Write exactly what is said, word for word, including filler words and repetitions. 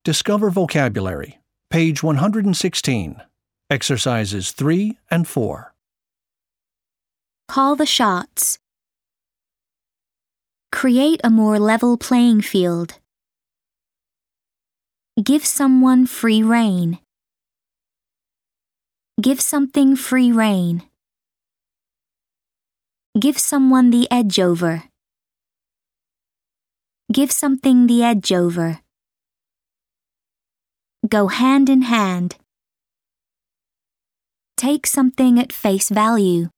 Discover vocabulary. Page one hundred sixteen. Exercises three and four. Call the shots. Create a more level playing field. Give someone free rein. Give something free rein. Give someone the edge over. Give something the edge over. Go hand in hand. Take something at face value.